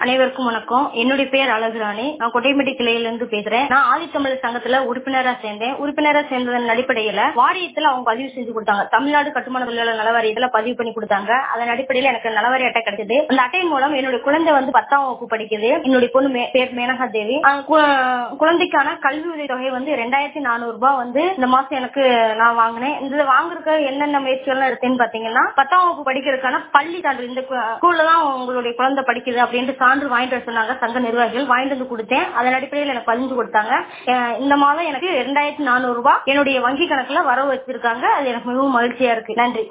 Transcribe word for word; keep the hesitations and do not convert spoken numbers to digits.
அனைவருக்கும் வணக்கம். என்னுடைய பெயர் அழகுராணி. நான் கொட்டைமேட்டி கிளையில இருந்து பேசுறேன். நான் ஆதித்தமிழர் சங்கத்துல உறுப்பினரா சேர்ந்தேன். உறுப்பினரா சேர்ந்ததன் அடிப்படையில வாரியத்துல அவங்க பதிவு செஞ்சு கொடுத்தாங்க. தமிழ்நாடு கட்டுமான தொழிலாளர் நலவாரியத்துல பதிவு பண்ணி கொடுத்தாங்க. அதன் அடிப்படையில எனக்கு நலவாரி அட்டை கிடைச்சது. அந்த அட்டையின் மூலம் என்னுடைய குழந்தை வந்து பத்தாம் வகுப்பு படிக்குது. என்னுடைய பொண்ணு மே- பேர் மேனகா தேவி. அஹ் கு- குழந்தைக்கான கல்வி உதவி தொகை வந்து ரெண்டாயிரத்தி நானூறு ரூபாய் வந்து இந்த மாசம் எனக்கு நான் வாங்கினேன். இதுல வாங்குறதுக்கு என்னென்ன முயற்சிகள் எடுத்தேன்னு பாத்தீங்கன்னா, பத்தாம் வகுப்பு படிக்கிறதுக்கான பள்ளி சான்று, இந்த ஸ்கூல்ல தான் உங்களுடைய குழந்தை படிக்குது அப்படின்ட்டு சான்று வாங்கிட்டு வர சொன்னாங்க. சங்க நிர்வாகிகள் வாங்கிட்டு வந்து கொடுத்தேன். அதன் அடிப்படையில் எனக்கு பதிஞ்சு கொடுத்தாங்க. அஹ் இந்த மாதம் எனக்கு ரெண்டாயிரத்தி நானூறு ரூபாய் என்னுடைய வங்கி கணக்குல வரவு வச்சிருக்காங்க. அது எனக்கு மிகவும் மகிழ்ச்சியா இருக்கு. நன்றி.